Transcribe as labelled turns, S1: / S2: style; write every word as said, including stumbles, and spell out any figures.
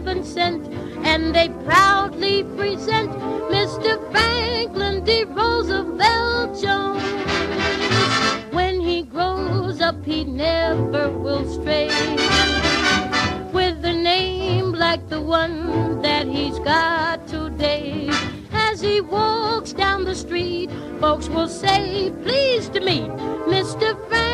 S1: heaven sent, and they proudly present Mister Franklin D. Roosevelt Jones. When he grows up, he never will stray with a name like the one that he's got today. As he walks down the street, folks will say, pleased to meet Mister Franklin